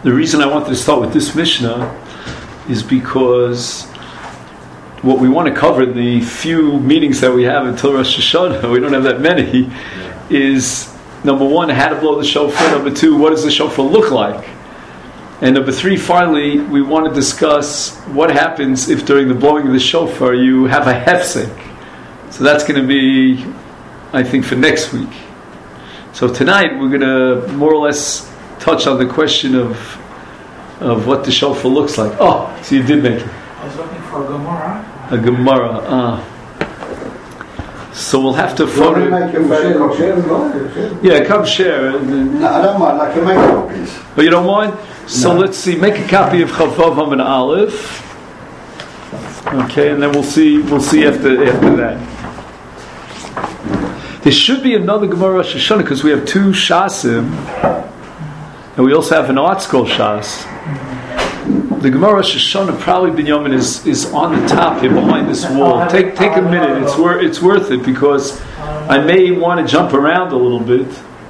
The reason I wanted to start with this Mishnah is because what we want to cover in the few meetings that we have until Rosh Hashanah, we don't have that many, is number one, how to blow the shofar. Number two, what does the shofar look like? And number three, finally, we want to discuss what happens if during the blowing of the shofar you have a hefsek. So that's going to be, I think, for next week. So tonight we're going to more or less touch on the question of what the shofar looks like. Oh, so you did make it. I was looking for a Gemara. A Gemara. So we'll have to phone. Yeah, come share. No, I don't mind. I can make copies. But you don't mind? So let's see. Make a copy of Chavav and Aleph. Okay, and then we'll see after that. There should be another Gemara Rosh Hashanah because we have two Shasim, and we also have an art school Shas. The Gemara Rosh Hashanah, probably Binyamin, is on the top here behind this wall. Take a minute. It's worth it because I may want to jump around a little bit,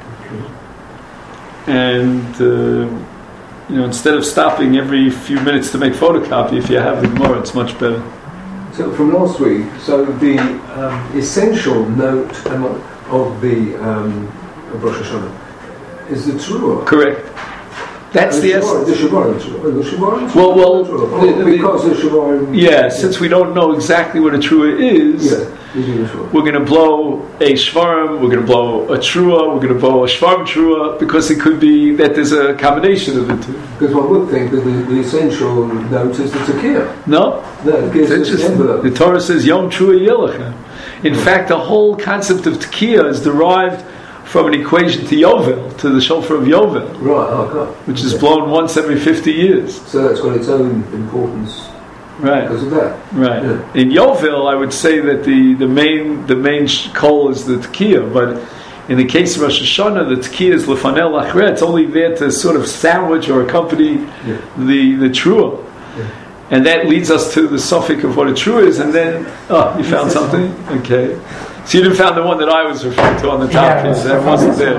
and instead of stopping every few minutes to make photocopy, if you have the Gemara, it's much better. So from last week, so the essential note of the of Rosh Hashanah is the Teruah. Correct. That's the essence. The Shemarim. Well, because the Shemarim. Yeah, since we don't know exactly what a Teruah is, we're going to blow a Shvarim, we're going to blow a Teruah, we're going to blow a Shvarim Teruah, because it could be that there's a combination of the two. Because one would think that the essential note is the Tekiah. No, it's interesting. The Torah says Yom Teruah Yelachem. In fact, the whole concept of Tekiah is derived from an equation to Yovel, to the shofar of Yovel, which is blown once every 50 years. So that's got its own importance, right? Because of that, right? Yeah. In Yovel, I would say that the main kol is the Tekiah, but in the case of Rosh Hashanah, the Tekiah is lefanel lachre. It's only there to sort of sandwich or accompany the Teruah. Yeah. And that leads us to the suffix of what a Teruah is, and then you found something, okay. So you didn't find the one that I was referring to on the top. Yeah, that wasn't there.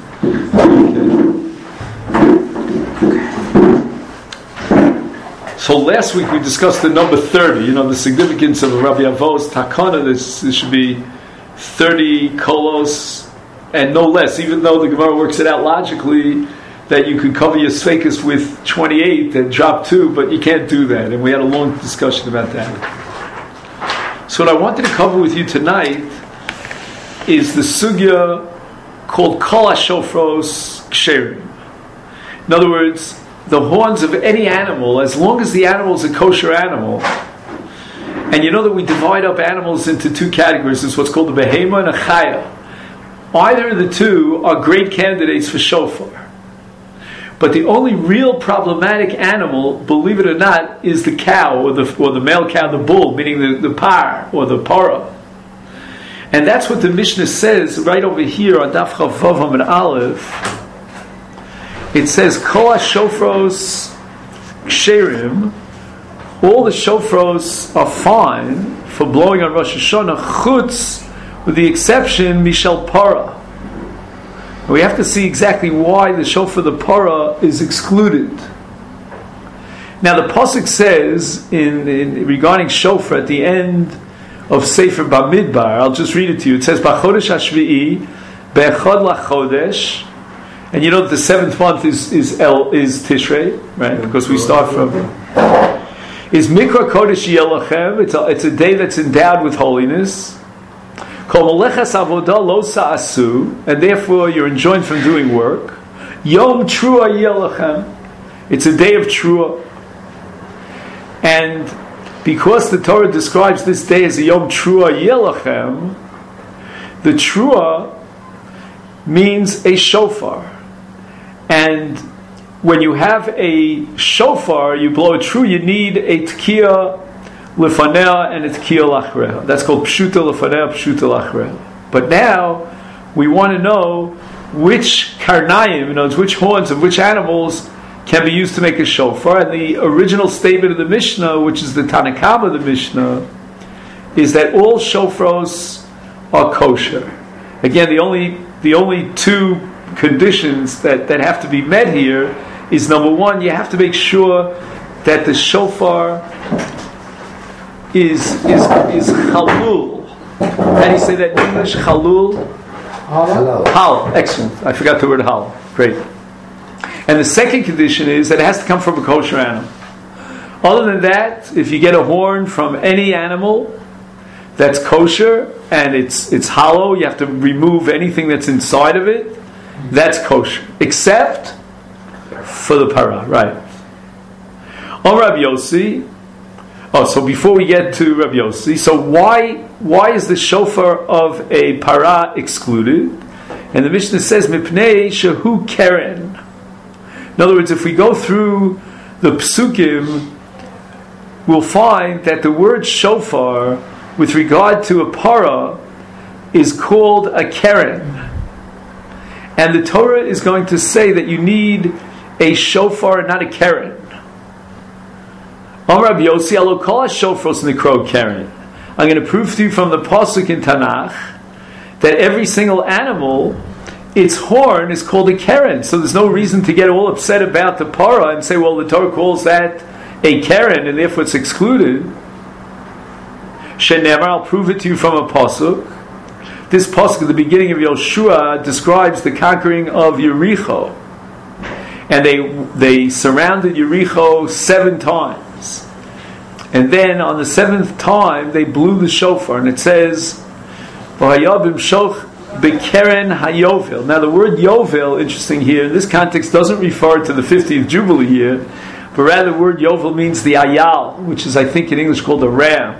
Okay. So last week we discussed the number 30. The significance of Rabbi Avo's takana. This should be 30 kolos and no less. Even though the Gemara works it out logically that you could cover your sfekas with 28 and drop 2, but you can't do that. And we had a long discussion about that. So what I wanted to cover with you tonight is the sugya called Kol HaShofros Ksherim. In other words, the horns of any animal, as long as the animal is a kosher animal. And you know that we divide up animals into two categories. It's what's called a behema and a chaya. Either of the two are great candidates for shofar. But the only real problematic animal, believe it or not, is the cow, or the male cow, the bull, meaning the par, or the para. And that's what the Mishnah says right over here on Daf Chavav and Aleph. It says, Kol HaShofros Ksherim, all the shofros are fine for blowing on Rosh Hashanah, chutz, with the exception, Mishal Para. And we have to see exactly why the shofar, the para, is excluded. Now the pasuk says, in regarding shofar, at the end of Sefer Bamidbar, I'll just read it to you. It says, B'chodesh HaShvi'i, Be'echad LaChodesh, and you know that the 7th month is Tishrei, right? Because we start from... Is Mikra Kodesh Yelachem, it's a day that's endowed with holiness. Kol Melechas Avodah Lo Sa'asu, and therefore you're enjoined from doing work. Yom Teruah Yelachem, it's a day of Teruah. And because the Torah describes this day as a Yom Teruah Yelachem, the Teruah means a shofar. And when you have a shofar, you blow a Teruah, you need a Tekiah Lefanea and a Tekiah Lachreha. That's called Pshuta Lefanea, Pshuta Lachreha. But now, we want to know which karnayim, which horns of which animals can be used to make a shofar. And the original statement of the Mishnah, which is the Tanakama of the Mishnah, is that all shofros are kosher. Again, the only two conditions that have to be met here is number one, you have to make sure that the shofar is chalul. How do you say that in English? Chalul? Hal. Excellent. I forgot the word hal. Great. And the second condition is that it has to come from a kosher animal. Other than that, if you get a horn from any animal that's kosher and it's hollow, you have to remove anything that's inside of it. That's kosher, except for the parah, right? On Rabbi Yossi. So before we get to Rabbi Yossi, so why is the shofar of a parah excluded? And the Mishnah says mipnei shehu keren. In other words, if we go through the psukim, we'll find that the word shofar, with regard to a parah, is called a keren. And the Torah is going to say that you need a shofar and not a keren. Amar Rabbi Yossi, alo kol ha-shofros nikro keren. I'm going to prove to you from the pasuk in Tanakh that every single animal, its horn is called a keren. So there's no reason to get all upset about the parah and say, well, the Torah calls that a keren and therefore it's excluded. Shenever, I'll prove it to you from a pasuk. This pasuk at the beginning of Yoshua describes the conquering of Yericho, and they surrounded Yericho 7 times, and then on the 7th time they blew the shofar, and it says V'hayabim shoch bekeren hayovel. Now the word yovel, interesting here in this context, doesn't refer to the 50th Jubilee year, but rather the word yovel means the ayal, which is I think in English called a ram.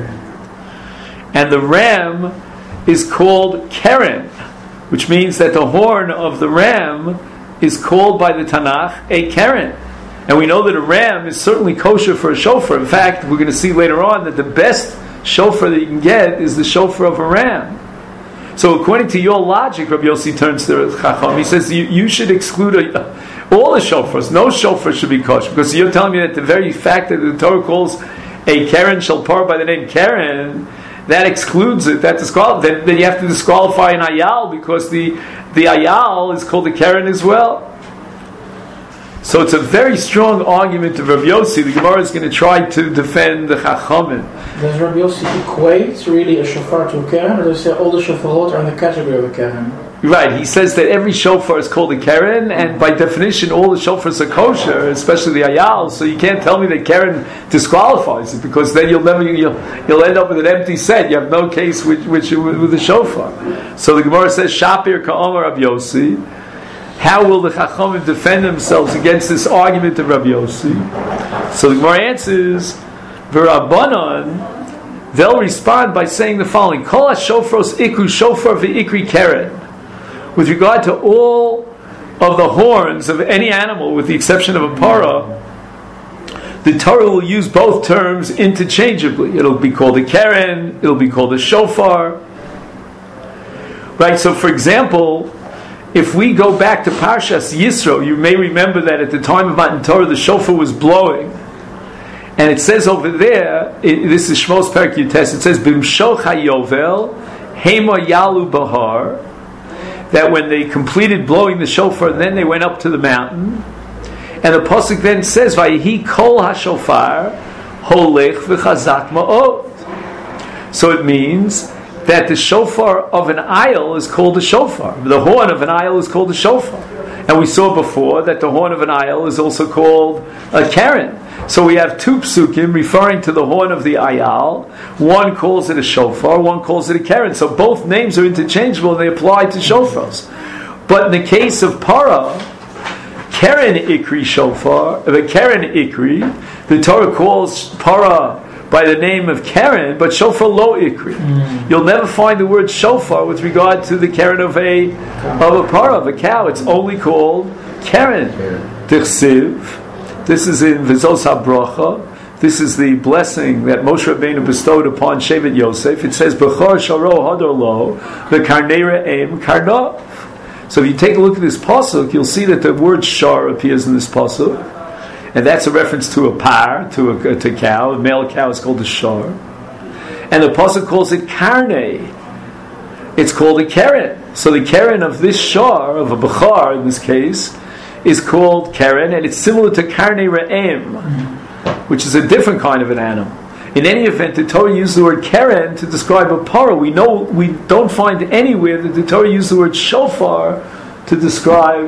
And the ram is called keren, which means that the horn of the ram is called by the Tanakh a keren. And we know that a ram is certainly kosher for a shofar. In fact, we're going to see later on that the best shofar that you can get is the shofar of a ram. So according to your logic, Rabbi Yossi turns to Chacham, he says you should exclude all the shofars. No shofar should be kosher, because you're telling me that the very fact that the Torah calls a keren shalpar by the name keren, that excludes it. That then you have to disqualify an ayal, because the ayal is called a keren as well. So it's a very strong argument of Rabbi Yossi. The Gemara is going to try to defend the Chachamim. Does Rabbi Yossi equate really a shofar to a keren, or does he say all the shofarot are in the category of a keren? Right, he says that every shofar is called a keren, and by definition all the shofars are kosher, especially the ayal, so you can't tell me that keren disqualifies it, because then you'll end up with an empty set. You have no case with the shofar. So the Gemara says, Shapir ka'omar Rabbi Yossi. How will the Chachamim defend themselves against this argument of Rabbi Yossi? So the Gemara answers, V'Rabbanan, they'll respond by saying the following: Kol ha-shofros ikru shofar v'ikri keren. With regard to all of the horns of any animal, with the exception of a parah, the Torah will use both terms interchangeably. It'll be called a keren, it'll be called a shofar. Right, so for example, if we go back to Parshas Yisro, you may remember that at the time of Matan Torah, the shofar was blowing. And it says over there, this is Shmos Perek Yutes, it says, B'mshoch hayovel, hema yalu bahar, that when they completed blowing the shofar, then they went up to the mountain. And the pasuk then says, Vayihi kol hashofar, holech v'chazak ma'od. So it means that the shofar of an ayil is called a shofar. The horn of an ayil is called a shofar. And we saw before that the horn of an ayil is also called a keren. So we have 2 psukim referring to the horn of the ayil. One calls it a shofar, one calls it a keren. So both names are interchangeable and they apply to shofars. But in the case of parah, keren ikri shofar, the keren ikri, the Torah calls parah by the name of keren, but shofar lo ikri. You'll never find the word shofar with regard to the keren of a parah, of a cow. It's only called keren. Tichsiv. This is in Vizos HaBracha. This is the blessing that Moshe Rabbeinu bestowed upon Shevet Yosef. It says, Bechor sharo hador lo, v'karnera em karnov. So if you take a look at this pasuk, you'll see that the word shar appears in this pasuk. And that's a reference to a par, to a cow. A male cow is called a shar. And the pasuk calls it karne. It's called a keren. So the keren of this shar, of a bechar in this case, is called Keren, and it's similar to Karnei Re'em, which is a different kind of an animal. In any event, the Torah used the word Keren to describe a parah. We don't find anywhere that the Torah used the word shofar to describe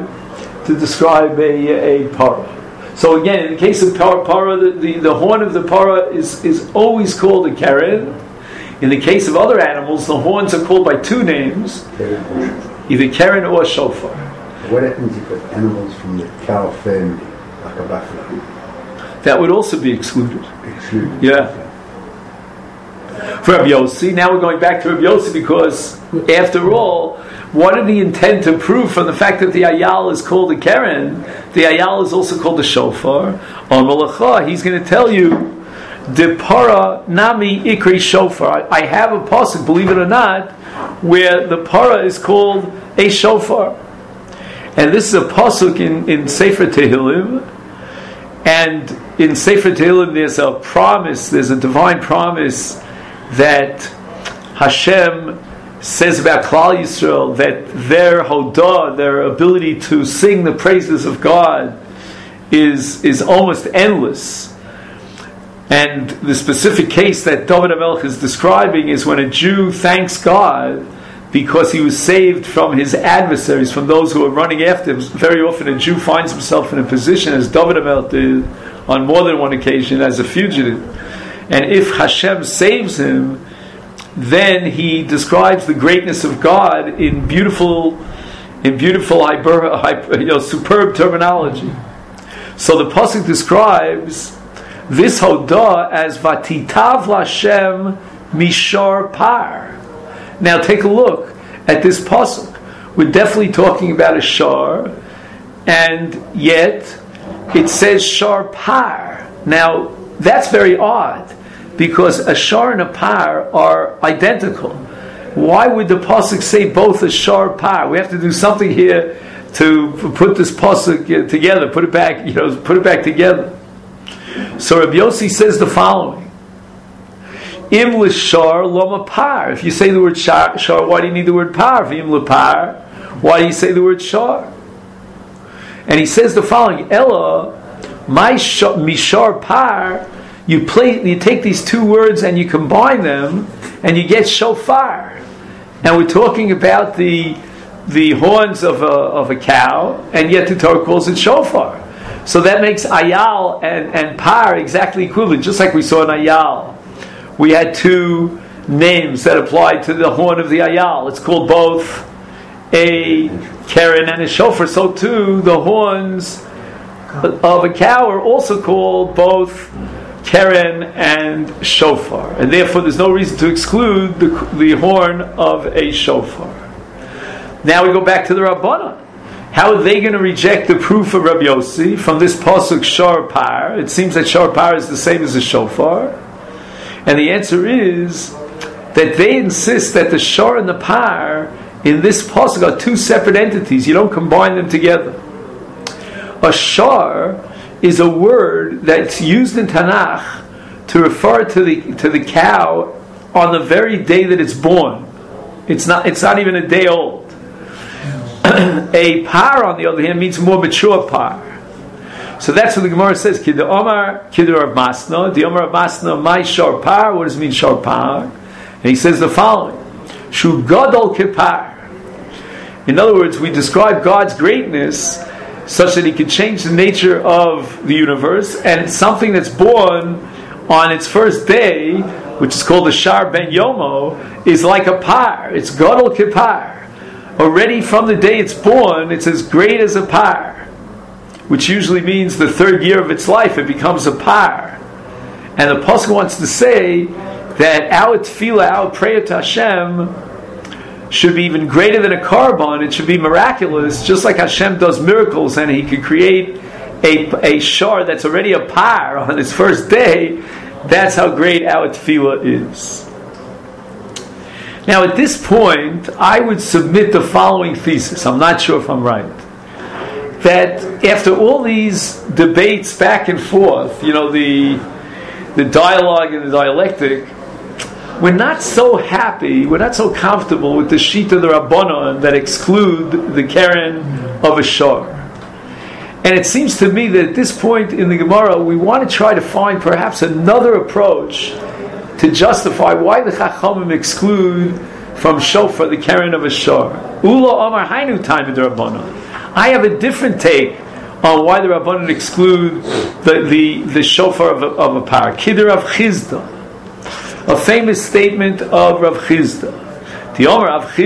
a parah. So again, in the case of parah, the horn of the parah is always called a Keren. In the case of other animals, the horns are called by two names, either Keren or shofar. What happens if animals from the cow family, like a buffalo? That would also be excluded. Excluded. Yeah. For Rabbi Yossi, now we're going back to Rabbi Yossi because, after all, what did he intend to prove from the fact that the ayal is called a keren? The ayal is also called a shofar. On Malacha, he's going to tell you, the para nami ikri shofar. I have a pasuk, believe it or not, where the para is called a shofar. And this is a pasuk in Sefer Tehillim. And in Sefer Tehillim there's a promise, there's a divine promise that Hashem says about Klal Yisrael that their hodah, their ability to sing the praises of God is almost endless. And the specific case that David HaMelech is describing is when a Jew thanks God because he was saved from his adversaries, from those who are running after him. Very often a Jew finds himself in a position, as David HaMelech did on more than one occasion, as a fugitive. And if Hashem saves him, then he describes the greatness of God in beautiful, superb terminology. So the pasuk describes this hodah as Vatitav Lashem Mishar Par. Now take a look at this pasuk. We're definitely talking about a shar, and yet it says shar par. Now that's very odd, because a shar and a par are identical. Why would the pasuk say both a shar par? We have to do something here to put this pasuk together, put it back together. So Rabbi Yossi says the following: Im l'shar loma par. If you say the word shar, why do you need the word par? Im l'par, why do you say the word shar? And he says the following: Ella, mishar par. You take these two words and you combine them, and you get shofar. And we're talking about the horns of a cow, and yet the Torah calls it shofar. So that makes ayal and par exactly equivalent, just like we saw in ayal. We had two names that applied to the horn of the ayal. It's called both a keren and a shofar. So too, the horns of a cow are also called both keren and shofar. And therefore there's no reason to exclude the horn of a shofar. Now we go back to the Rabbanan. How are they going to reject the proof of Rabbi Yossi from this pasuk shar par? It seems that shar par is the same as a shofar. And the answer is that they insist that the shar and the par in this pasuk are two separate entities. You don't combine them together. A shar is a word that's used in Tanakh to refer to the cow on the very day that it's born. It's not even a day old. A par, on the other hand, means more mature par. So that's what the Gemara says. Kid Omar, Kid Rav Masna, the Omar of Masna, my shar par. What does it mean shar par? And he says the following: Shu gadol kipar. In other words, we describe God's greatness such that He can change the nature of the universe, and it's something that's born on its first day, which is called the Shar Ben Yomo, is like a par. It's gadol kipar. Already from the day it's born, it's as great as a par, which usually means the third year of its life it becomes a par. And the pasuk wants to say that our tefillah, our prayer to Hashem, should be even greater than a carbon. It should be miraculous, just like Hashem does miracles, and He could create a shar that's already a par on its first day. That's how great our tefillah is. Now, at this point, I would submit the following thesis. I'm not sure if I'm right. That after all these debates back and forth, the dialogue and the dialectic, we're not so happy, we're not so comfortable with the sheet of the Rabbanon that exclude the keren of a shar. And it seems to me that at this point in the Gemara, we want to try to find perhaps another approach to justify why the Chachamim exclude from shofar the carrying of a shor. Ula Amar Hainu time in the Rabbanon. I have a different take on why the Rabbanon exclude the shofar of a par. Kidder Rav Chizda, a famous statement of Rav Chizda. The Omer Rav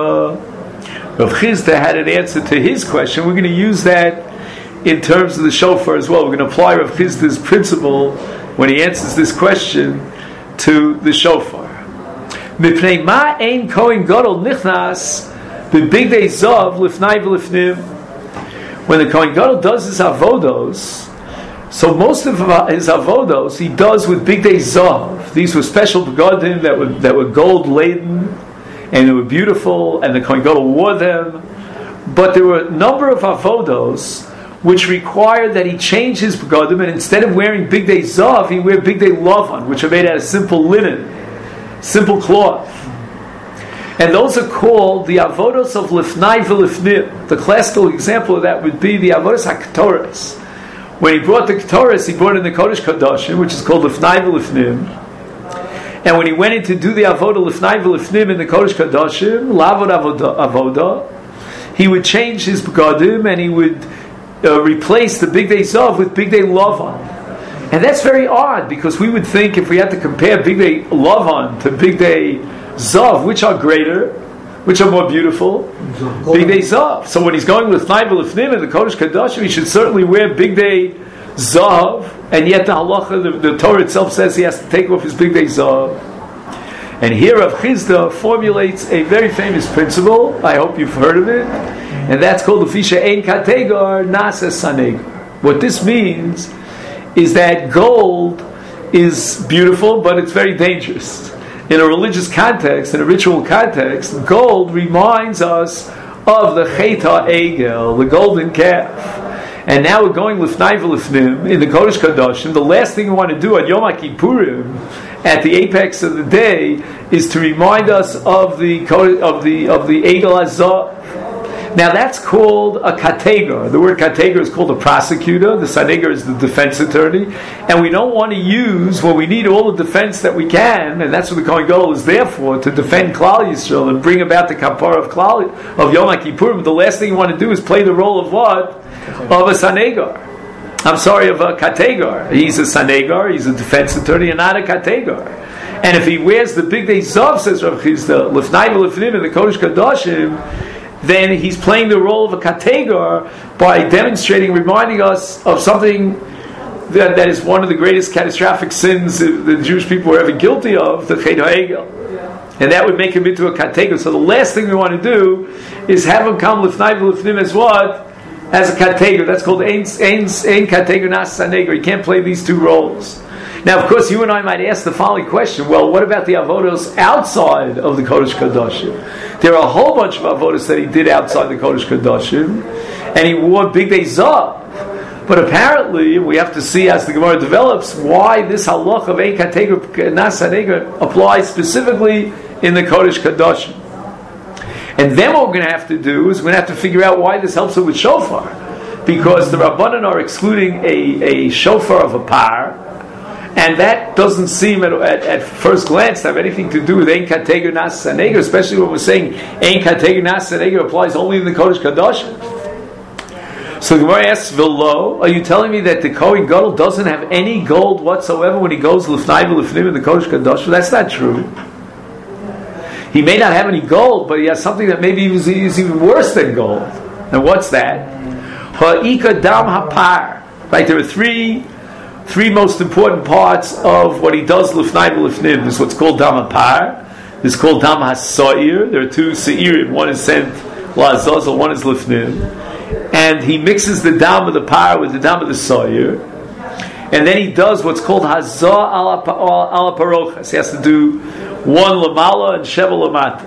Chizda had an answer to his question. We're going to use that in terms of the shofar as well. We're going to apply Rav Chizda's principle when he answers this question to the shofar. Mipnei ma ein kohen gadol nichnas b'bigdei zav lifnai v'lifnim. When the kohen gadol does his avodos, so most of his avodos he does with bigdei zav. These were special begadim that were gold laden, and they were beautiful, and the kohen gadol wore them. But there were a number of avodos which required that he change his begadim, and instead of wearing bigdei zav, he wear bigdei lavan, which are made out of simple linen, simple cloth. And those are called the avodos of lifnai v'lifnim. The classical example of that would be the avodos haktoras. When he brought the ketores, he brought in the kodesh kadashim, which is called lifnai v'lifnim. And when he went in to do the avodah lifnai v'lifnim in the kodesh kadashim, lavod avodah, he would change his begadim and he would replace the bigdei zav with bigdei lavan. And that's very odd, because we would think if we had to compare bigdei lavan to bigdei zav, which are greater, which are more beautiful? Bigdei zav. So when he's going with Nai v'lifnim and the Kodesh Kadashim, he should certainly wear bigdei zav, and yet the halacha, the Torah itself says he has to take off his bigdei zav. And here Rav Chizda formulates a very famous principle. I hope you've heard of it. And that's called Lefisha Ein Kategar Nasa Sanegar. What this means is that gold is beautiful, but it's very dangerous. In a religious context, in a ritual context, gold reminds us of the Chet HaEgel, the golden calf. And now we're going Lifnai v'Lifnim in the Kodesh Kadashim. The last thing we want to do at Yom Kippurim, at the apex of the day, is to remind us of the Egel Hazah. Now that's called a kategar. The word kategar is called a prosecutor. The sanegar is the defense attorney. And we don't want to use, well, we need all the defense that we can, and that's what the Kohen Gadol is there for, to defend Klal Yisrael and bring about the kapara of Yom Kippurim. The last thing you want to do is play the role of what? Of a sanegar. I'm sorry, of a kategar. He's a sanegar, he's a defense attorney, and not a kategar. And if he wears the bigdei zav, says Rav Chizda, lifnai v'lifnim in the Kodesh Kadashim, then he's playing the role of a kategar by demonstrating, reminding us of something that is one of the greatest catastrophic sins the Jewish people were ever guilty of, the Chet HaEgel. And that would make him into a kategar. So the last thing we want to do is have him come lifnai v'lifnim as what? As a kategar. That's called ein kategar nas sanegar. He can't play these two roles. Now, of course, you and I might ask the following question. Well, what about the avodos outside of the Kodesh Kadashim? There are a whole bunch of avodos that he did outside the Kodesh Kadashim, and he wore bigdei zav. But apparently, we have to see as the Gemara develops why this halach of ein kategar nas sanegar applies specifically in the Kodesh Kadashim. And then what we're going to have to do is we're going to have to figure out why this helps it with shofar. Because the Rabbanan are excluding a shofar of a par, and that doesn't seem at first glance to have anything to do with Ein Kategar Nas Sanegar, especially when we're saying Ein Kategar Nas Sanegar applies only in the Kodesh Kadashim. So the Gemara asks, V'lo, are you telling me that the Kohen Gadol doesn't have any gold whatsoever when he goes Lifnai v'Lifnim in the Kodesh Kadashim? That's not true. He may not have any gold, but he has something that maybe is even worse than gold. And what's that? Ha'ika dam hapar. Right, there are three most important parts of what he does lifnai v'lifnim. There's what's called dam hapar. There's called dam hasoir. There are two seirim. One is sent la'azazel, one is lifnim. And he mixes the dam of the par with the dam of the soir. And then he does what's called hazah ala parochas. He has to do one lamala and sheva lamata.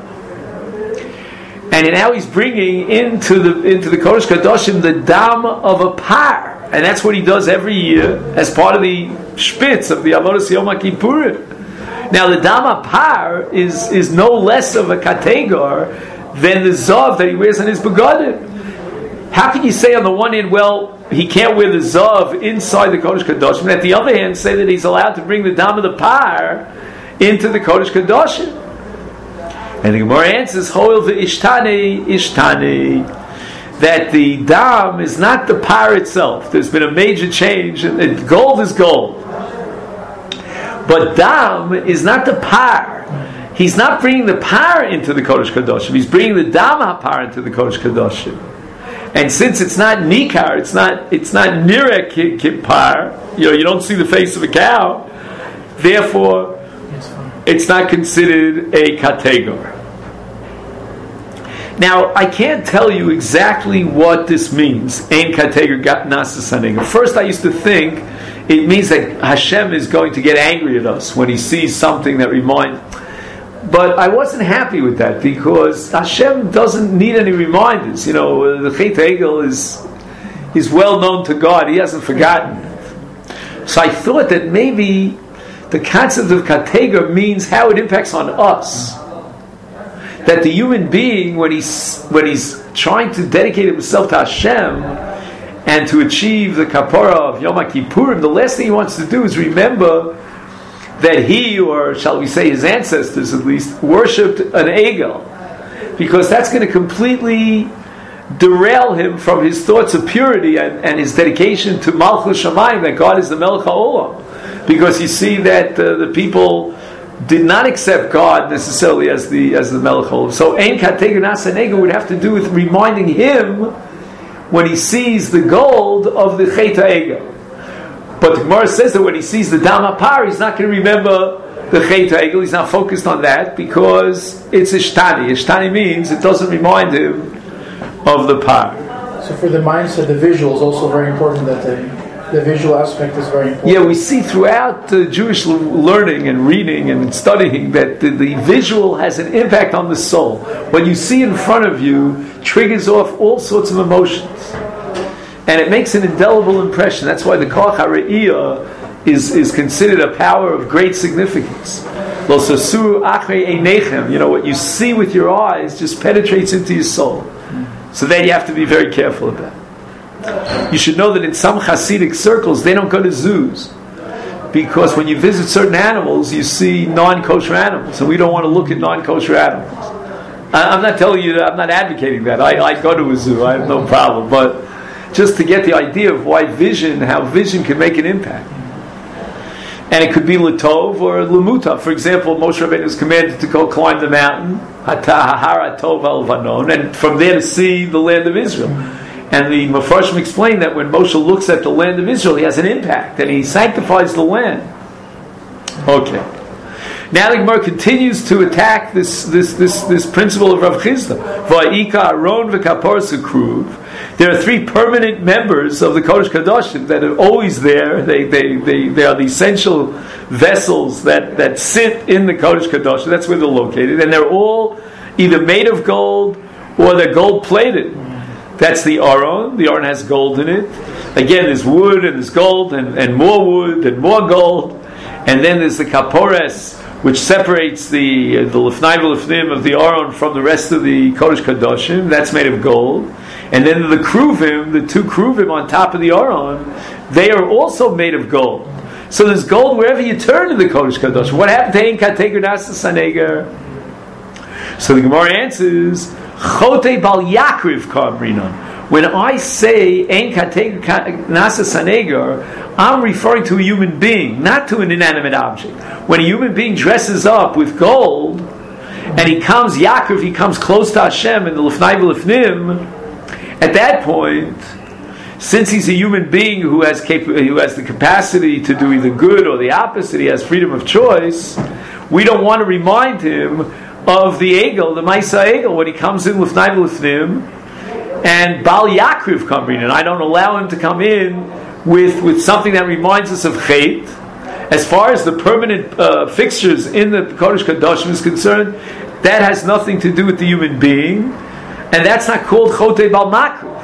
And now he's bringing into the Kodesh Kadashim the dam of a par. And that's what he does every year as part of the shpitz of the Avodas Yom Kippurim. Now the dam par is no less of a kategar than the zav that he wears on his begadim. How can you say on the one hand, well, he can't wear the zav inside the Kodesh Kadoshim, and at the other hand say that he's allowed to bring the dam of the par into the Kodesh Kadoshim. And the Gemara answers, Hoil ishtani, that the dam is not the par itself. There's been a major change, and gold is gold. But dam is not the par. He's not bringing the par into the Kodesh Kadoshim. He's bringing the dam ha-par into the Kodesh Kadoshim. And since it's not nikar, it's not nirek par. You don't see the face of a cow. Therefore, it's not considered a kategor. Now, I can't tell you exactly what this means. Ein kategor gat nasa sanegor. First, I used to think it means that Hashem is going to get angry at us when He sees something that reminds. But I wasn't happy with that because Hashem doesn't need any reminders. The Chet Egel is well known to God. He hasn't forgotten. So I thought that maybe the concept of Kategor means how it impacts on us. That the human being, when he's trying to dedicate himself to Hashem and to achieve the Kapara of Yom Kippurim, the last thing he wants to do is remember that he, or shall we say his ancestors at least, worshipped an Egel, because that's going to completely derail him from his thoughts of purity and his dedication to Malchus Shamayim, that God is the Melech HaOlam, because you see that the people did not accept God necessarily as the Melech HaOlam. So Ein Kategor Nasa Negor would have to do with reminding him when he sees the gold of the Chet Egel. But the Gemara says that when he sees the Dam HaPar, he's not going to remember the Chet Egel. He's not focused on that because it's Ishtani. Ishtani means it doesn't remind him of the par. So for the mindset, the visual is also very important. That the visual aspect is very important. Yeah, we see throughout Jewish learning and reading and studying that the visual has an impact on the soul. What you see in front of you triggers off all sorts of emotions. And it makes an indelible impression. That's why the Koach HaRe'iyah is considered a power of great significance. Lo sasu achrei einechem. What you see with your eyes just penetrates into your soul. So then you have to be very careful about it. You should know that in some Hasidic circles, they don't go to zoos. Because when you visit certain animals, you see non-kosher animals. And we don't want to look at non-kosher animals. I'm not telling you that, I'm not advocating that. I go to a zoo, I have no problem. But just to get the idea of how vision can make an impact. And it could be Latov or Lamuta. For example, Moshe Rabbeinu was commanded to go climb the mountain, Hatah Tov Al Vanon, and from there to see the land of Israel. And the Mefarshim explained that when Moshe looks at the land of Israel, he has an impact, and he sanctifies the land. Okay. Now the Gemara continues to attack this principle of Rav Chisda. Va'ika Aron v'Kapor Sukruv. There are three permanent members of the Kodesh Kadoshim that are always there. They are the essential vessels that sit in the Kodesh Kadoshim. That's where they're located, and they're all either made of gold or they're gold plated. That's the Aron. The Aron has gold in it. Again, there's wood and there's gold and more wood and more gold. And then there's the Kapores, which separates the Lifnai v'Lifnim of the Aron from the rest of the Kodesh Kadoshim. That's made of gold. And then the Kruvim, the two Kruvim on top of the Aron, they are also made of gold. So there's gold wherever you turn in the Kodesh Kadoshim. What happened to Ein Kategor Nasa Sanegor? So the Gemara answers, Chote Bal Yakriv Kamrinon. When I say Ein Kategor Nasa Sanegor, I'm referring to a human being, not to an inanimate object. When a human being dresses up with gold, and he comes Yaakov, he comes close to Hashem in the Lifnai v'Lifnim, at that point, since he's a human being who has the capacity to do either good or the opposite, he has freedom of choice, we don't want to remind him of the Egel, the Maisa Egel, when he comes in Lifnai v'Lifnim, and Bal Yakriv Kamrin, and I don't allow him to come in with something that reminds us of Chet. As far as the permanent fixtures in the Kodesh Kadoshim is concerned, that has nothing to do with the human being, and that's not called Chote Bal Makruv.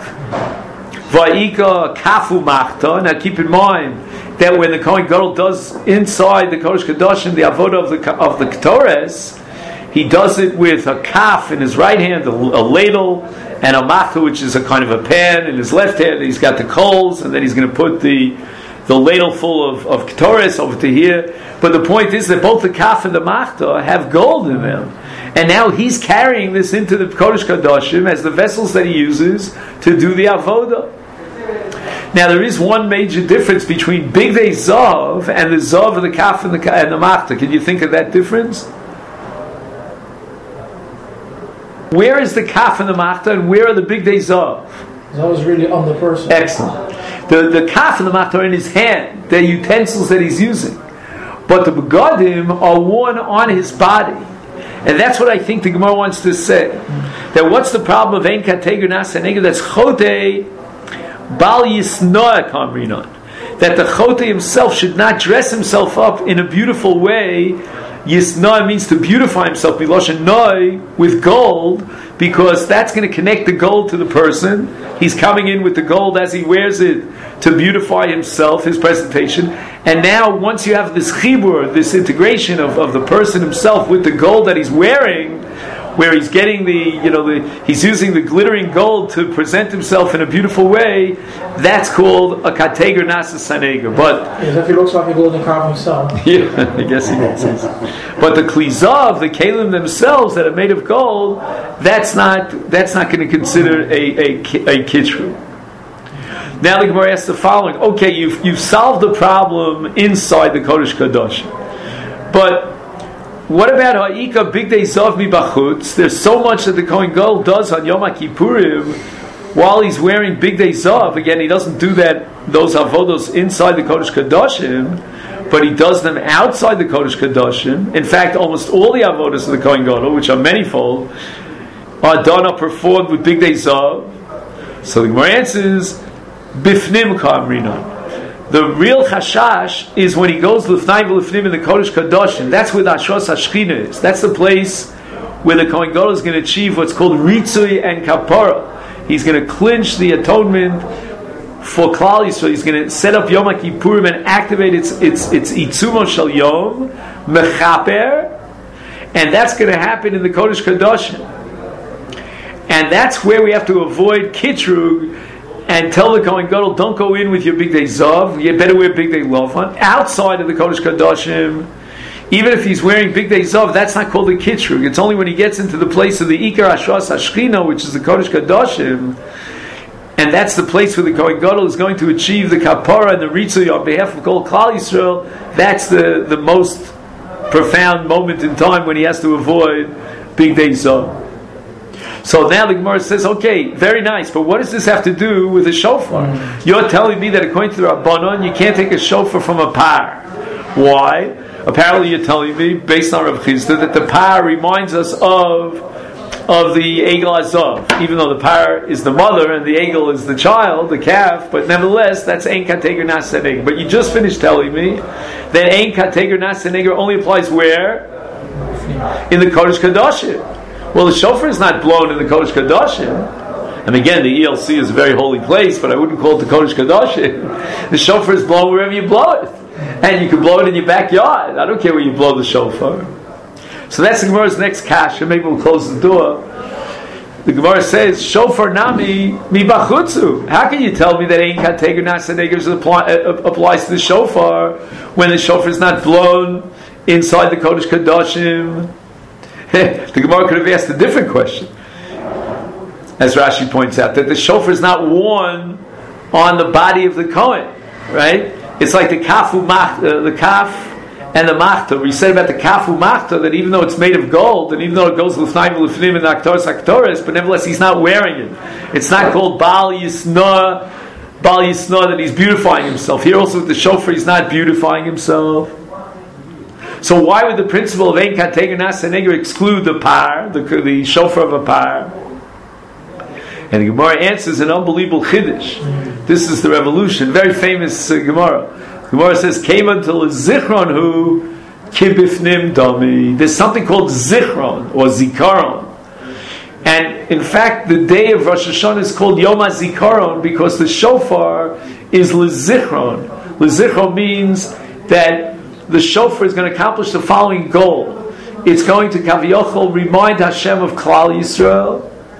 Va'ika Kafu Machta. Now keep in mind that when the Kohen Gadol does inside the Kodesh Kadoshim the avodah of the Ketores, he does it with a kaf in his right hand, a ladle, and a machta, which is a kind of a pan in his left hand. He's got the coals, and then he's going to put the ladle full of ketores over to here. But the point is that both the kaf and the machta have gold in them. And now he's carrying this into the Kodesh Kodashim as the vessels that he uses to do the avodah. Now there is one major difference between Bigdei Zav and the Zav of the kaf and the machta. Can you think of that difference? Where is the kaf and the machta, and where are the Bigdei Zav? Zav is really on the person. Excellent. The kaf and the machta are in his hand. They're utensils that he's using. But the begadim are worn on his body. And that's what I think the Gemara wants to say. That what's the problem of Ein Kateger Nasa Neger? That's Chote Bal Yisnoa Kamrinon. That the Chote himself should not dress himself up in a beautiful way. Yisnoa means to beautify himself, Miloshen Noi, with gold, because that's going to connect the gold to the person. He's coming in with the gold as he wears it to beautify himself, his presentation. And now, once you have this chibur, this integration of the person himself with the gold that he's wearing, where he's getting he's using the glittering gold to present himself in a beautiful way, that's called a kateger nasa saneger. But if he looks like a golden calf himself. Yeah, I guess he does. But the klizav, the kalim themselves that are made of gold, that's not going to consider a kitru. Now the Gemara asks the following: okay, you've solved the problem inside the Kodesh Kadosh, but what about ha'ika bigdei zav mi bachutz? There's so much that the Kohen Gadol does on Yom Kippurim while he's wearing bigdei zav. Again, he doesn't do those avodos inside the Kodesh Kadoshim, but he does them outside the Kodesh Kadoshim. In fact, almost all the avodos of the Kohen Gadol, which are manifold, are done or performed with bigdei zav. So the Gemara answers, Bifnim Kamrinon. The real chashash is when he goes l'fnai v'l'fnim in the Kodesh Kadoshim. That's where the Ashros HaShechina is. That's the place where the Kohen Gadol is going to achieve what's called Ritzui and Kapara. He's going to clinch the atonement for Klal Yisrael. He's going to set up Yom Kippurim and activate its Itzumo Shel Yom Mechaper, and that's going to happen in the Kodesh Kadoshim. And that's where we have to avoid Kitrug and tell the Kohen Gadol, don't go in with your bigdei zav. You better wear bigdei lovan outside of the Kodesh Kadoshim. Even if he's wearing bigdei zav, that's not called a kitrug. It's only when he gets into the place of the Ikar Ashras HaShechina, which is the Kodesh Kadoshim, and that's the place where the Kohen Gadol is going to achieve the kapara and the ritzui on behalf of Kol Klal Yisrael. That's the most profound moment in time when he has to avoid bigdei zav. So now the Gemara says, okay, very nice, but what does this have to do with a shofar? You're telling me that according to the Rabbanon, you can't take a shofar from a par. Why? Apparently you're telling me, based on Rav Chisda, that the par reminds us of the Egel Azav, even though the par is the mother and the Egel is the child, the calf, but nevertheless, that's Ein Kateger Nasa Neger. But you just finished telling me that Ein Kateger Nasa Neger only applies where? In the Kodesh Kadoshim. Well, the shofar is not blown in the Kodesh Kadoshim. And again, the ELC is a very holy place, but I wouldn't call it the Kodesh Kadoshim. The shofar is blown wherever you blow it. And you can blow it in your backyard. I don't care where you blow the shofar. So that's the Gemara's next kasha. Maybe we'll close the door. The Gemara says, Shofar nami mi bachutzu. How can you tell me that Ein Kateger Nasa Neger applies to the shofar when the shofar is not blown inside the Kodesh Kadoshim? The Gemara could have asked a different question, as Rashi points out, that the shofar is not worn on the body of the Kohen, right? It's like the kaf and the machta. We said about the kaf machta that even though it's made of gold, and even though it goes l'fnai v'l'fnim and aktoris aktoris, but nevertheless he's not wearing it. It's not called Bal Yisna that he's beautifying himself. Here also with the shofar, he's not beautifying himself. So why would the principle of Ein Kateger Nasa Neger exclude the par, the shofar of a par? And the Gemara answers an unbelievable chiddush. This is the revolution, very famous Gemara. The Gemara says, "Keiman to zichron hu kibifnim dami." There's something called zichron or zikaron, and in fact, the day of Rosh Hashanah is called Yom HaZikaron because the shofar is lezichron. Lezichron means that the shofar is going to accomplish the following goal. It's going to Kaviochol remind Hashem of Klal Yisrael,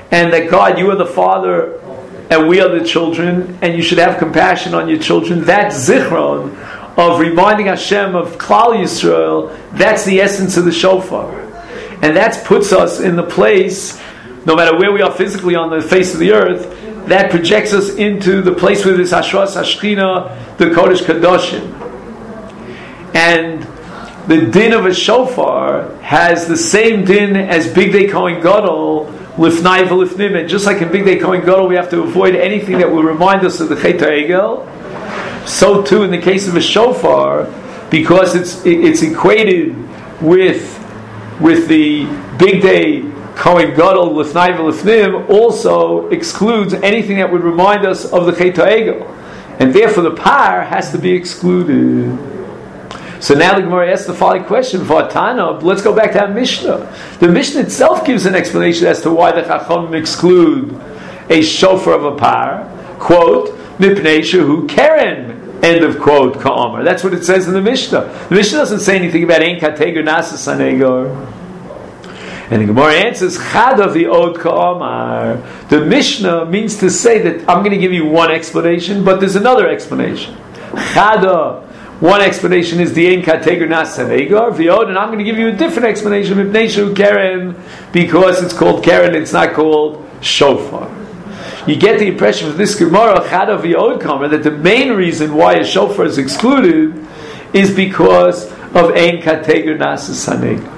and that God, you are the Father and we are the children, and you should have compassion on your children. That zichron of reminding Hashem of Klal Yisrael, that's the essence of the shofar. And that puts us in the place, no matter where we are physically on the face of the earth, that projects us into the place where there's Hashras Hashchina, the Kodesh Kadoshim. And the din of a shofar has the same din as Big Day Kohen Gadol, Lifnai v'Lifnim. And just like in Big Day Kohen Gadol, we have to avoid anything that will remind us of the Chet HaEgel. So too in the case of a shofar, because it's equated with the Big Day Kohen Gadol, Lifnai v'Lifnim, also excludes anything that would remind us of the Chet HaEgel. And therefore the par has to be excluded. So now the Gemara asks the following question: Vatana, let's go back to our Mishnah. The Mishnah itself gives an explanation as to why the Chachamim exclude a shofar of a par. Quote, Mipnei shehu keren, end of quote, ka'amar. That's what it says in the Mishnah. The Mishnah doesn't say anything about ein kateger nasa sanegar. And the Gemara answers, Chada v'od ka'amar. The Mishnah means to say that I'm going to give you one explanation, but there's another explanation. Chada, one explanation is the ein kateger nasa sanegar v'od, and I'm going to give you a different explanation, Mipnei shehu keren, because it's called keren, it's not called shofar. You get the impression from this Gemara, Chada v'od ka'amar, that the main reason why a shofar is excluded is because of ein kateger nasa sanegar.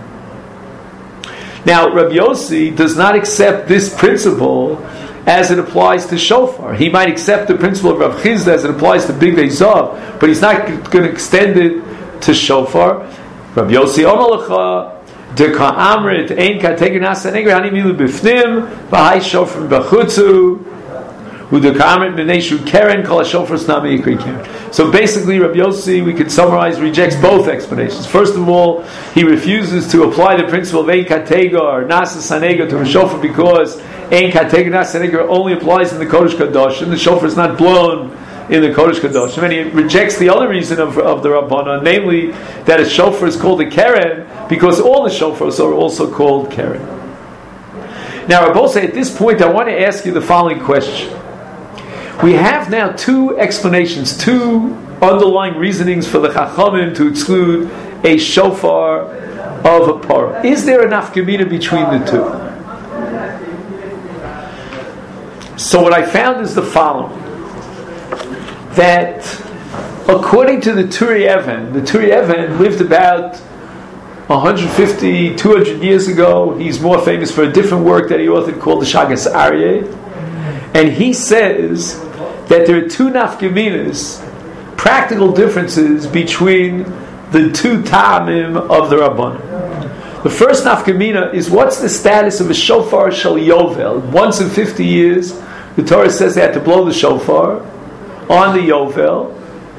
Now, Rabbi Yossi does not accept this principle as it applies to shofar. He might accept the principle of Rav Chizda as it applies to Big Day Zav, but he's not going to extend it to shofar. Rabbi Yossi Omalacha de ka'amrit ein kateger nasa sanegar hani milu b'fnim v'hai shofar b'chutzu u'de ka'amrit b'nei shehu keren kol hashofar snami yikri keren. So basically, Rabbi Yossi, we could summarize, rejects both explanations. First of all, he refuses to apply the principle of ein kateger nasa sanegar to a shofar because ein kateger nasa sanegar only applies in the Kodesh Kadoshim. The shofar is not blown in the Kodesh Kadoshim, and he rejects the other reason of the Rabbanan, namely that a shofar is called a keren because all the shofars are also called keren. Now, Rabbi say at this point, I want to ask you the following question. We have now two explanations, two underlying reasonings for the Chachamim to exclude a shofar of a parah. Is there an nafkamina between the two? So what I found is the following: that according to the Turi Even lived about 150, 200 years ago. He's more famous for a different work that he authored called the Shagas Aryeh. And he says that there are two nafkaminas, practical differences between the two ta'amim of the Rabbanan. The first nafkamina is what's the status of a shofar shel Yovel. Once in 50 years, the Torah says they had to blow the shofar on the Yovel.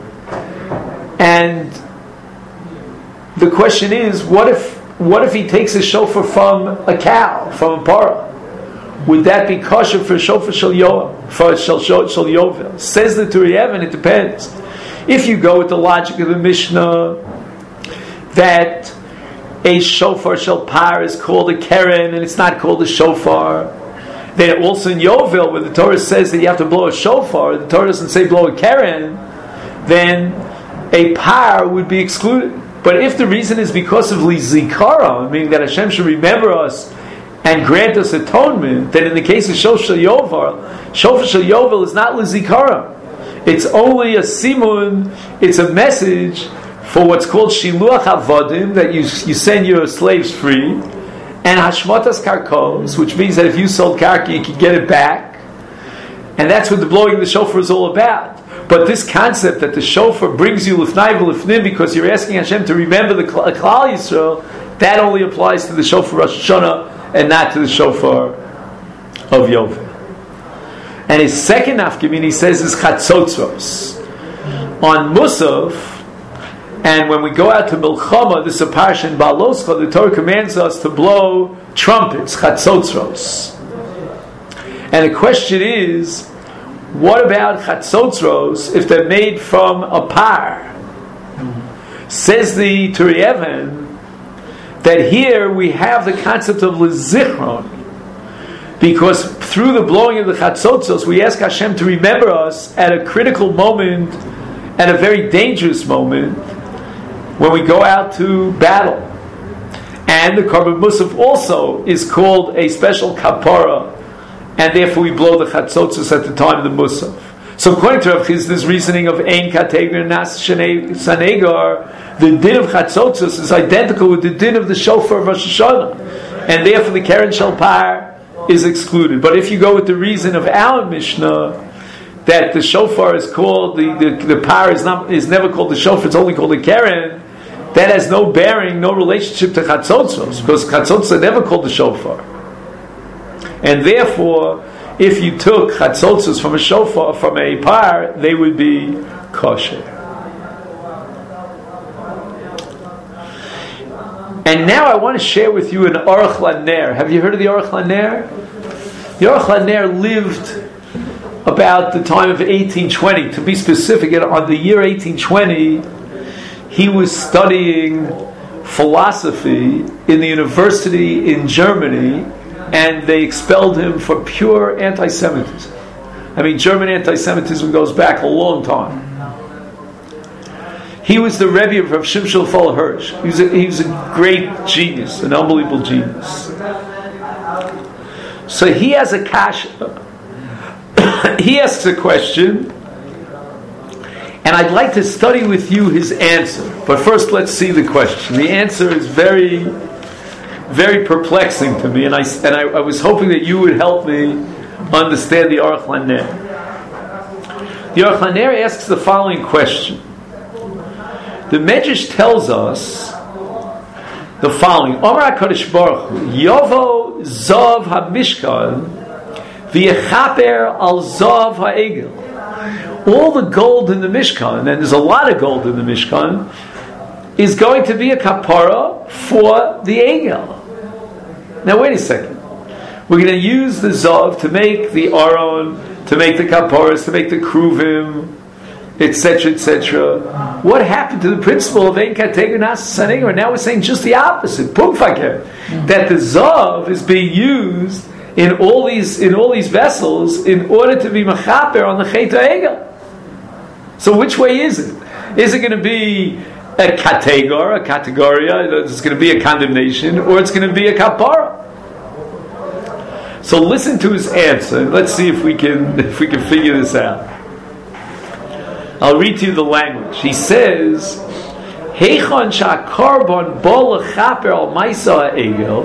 And the question is, what if he takes a shofar from a cow, from a parah? Would that be kosher for shofar shel Yovel? Says the Turi Even, it depends. If you go with the logic of the Mishnah that a shofar shel par is called a keren and it's not called a shofar, then also in Yovel, where the Torah says that you have to blow a shofar, the Torah doesn't say blow a keren, then a par would be excluded. But if the reason is because of lizikara, meaning that Hashem should remember us and grant us atonement, then in the case of shofar shel Yovel is not lizikara. It's only a simun, it's a message for what's called shiluach havadim, that you send your slaves free, and hashmatas karkos, which means that if you sold karka, you can get it back. And that's what the blowing of the shofar is all about. But this concept that the shofar brings you lifnai v'lifnim because you're asking Hashem to remember the Klal Yisrael, that only applies to the shofar Rosh Hashanah and not to the shofar of Yovel. And his second nafkamin, he says, is chatzotzros. On Musaf, and when we go out to Milchama, this is a parsha in Baloscha, the Torah commands us to blow trumpets, chatzotzros. And the question is, what about chatzotzros if they're made from a par? Says the Turi Even that here we have the concept of lezichron, Because through the blowing of the chatzotzos, we ask Hashem to remember us at a critical moment, at a very dangerous moment, when we go out to battle. And the Korban Musaf also is called a special kapara, and therefore we blow the chatzotzos at the time of the Musaf. So according to Rav Chisda's reasoning of Ein Kateger Nas Sanegar, the din of chatzotzos is identical with the din of the shofar of Rosh Hashanah, and therefore the Keren Shel Par is excluded. But if you go with the reason of our Mishnah, that the shofar is called, the par is never called the shofar, it's only called the Keren, that has no bearing, no relationship to chatzotzos, because chatzotzos are never called the shofar. And therefore, if you took chatzotzos from a shofar, from a par, they would be kosher. And now I want to share with you an Aruch LaNer. Have you heard of the Aruch LaNer? The Aruch LaNer lived about the time of 1820. To be specific, on the year 1820, he was studying philosophy in the university in Germany, and they expelled him for pure anti-Semitism. I mean, German anti-Semitism goes back a long time. He was the Rebbe of Rav Shimshon Fol Hirsch. He was a great genius, an unbelievable genius. So he has a kasha. He asks a question, and I'd like to study with you his answer. But first, let's see the question. The answer is very, very perplexing to me, and I was hoping that you would help me understand the Aruch LaNer. The Aruch LaNer asks the following question. The Medrash tells us the following: Omar HaKadosh Baruch Hu, Yovo Zav HaMishkan V'yechaper al Zav HaEgel. All the gold in the Mishkan, and there's a lot of gold in the Mishkan, is going to be a kapara for the Egel. Now wait a second. We're going to use the Zav to make the Aron, to make the kaparas, to make the Kruvim, etc., etc. What happened to the principle of Ein Kateger Nas Sanegar? Now we're saying just the opposite. Pumfaker, that the Zav is being used in all these vessels in order to be mechaper on the Chet HaEgel. So which way is it? Is it going to be a kategoria, it's going to be a condemnation, or it's going to be a kapara? So listen to his answer. Let's see if we can figure this out. I'll read to you the language. He says, Heichon sha'karban bo lechaper al maisa ha'egel.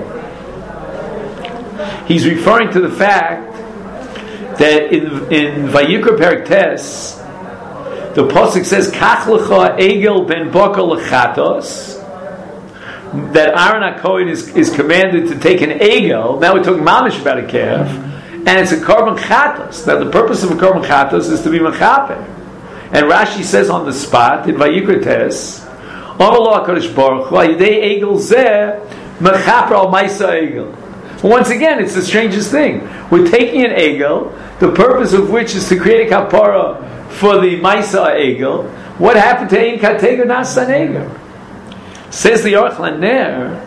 He's referring to the fact that in Vayikra Perek Tes, the pasuk says, Kach lecha egel ben baka lechatos, that Aaron HaKohen is commanded to take an egel. Now we're talking mamish about a calf, and it's a korban chatos. Now the purpose of a korban chatos is to be mechaper. And Rashi says on the spot in Vayikra Tes, Omar HaKadosh Baruch Hu, Yidei egel zeh mechaper al maisa egel. Once again, it's the strangest thing. We're taking an egel, the purpose of which is to create a kapara for the maisa egel. What happened to Ein Kateger Nas Sanegar? Says the Aruch LaNer.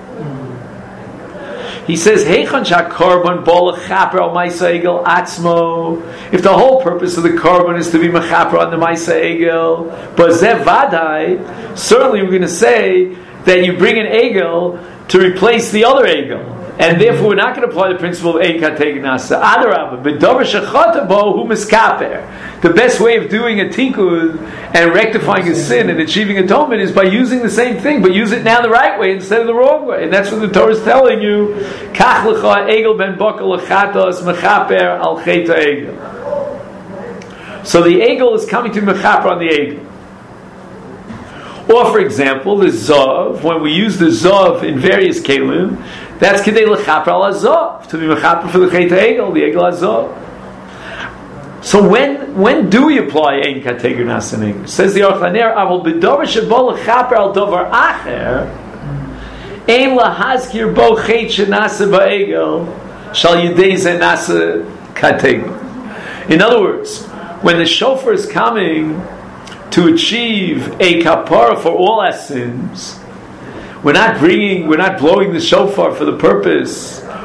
He says, Heichon sha'karban bo lechaper al maisa egel atzmo. If the whole purpose of the korban is to be mechaper on the maisa egel, but zev vadai, certainly we're going to say that you bring an egel to replace the other egel. And therefore, we're not going to apply the principle of Ein Kateger Nasa. Adarabah, b'davar shechata bo hu miskaper. The best way of doing a tikkun and rectifying a sin and achieving atonement is by using the same thing, but use it now the right way instead of the wrong way. And that's what the Torah is telling you. Kach lecha egel ben baka lechatos mechaper al chet ha'egel. So the egel is coming to mechaper on the egel. Or, for example, the zav, when we use the zav in various kelim, that's kedei lechaper al hazav, to be mechaper for the chet ha'egel, the egel hazav. So when do we apply Ein Kateger Nas Sanegar? Says the Aruch LaNer, Aval b'davar shebo lechaper al davar acher, ein lahazkir bo chet shenasa ba'egel, shal yidei ze nasa kateger. In other words, when the shofar is coming to achieve a kapara for all our sins, we're not blowing the shofar for the purpose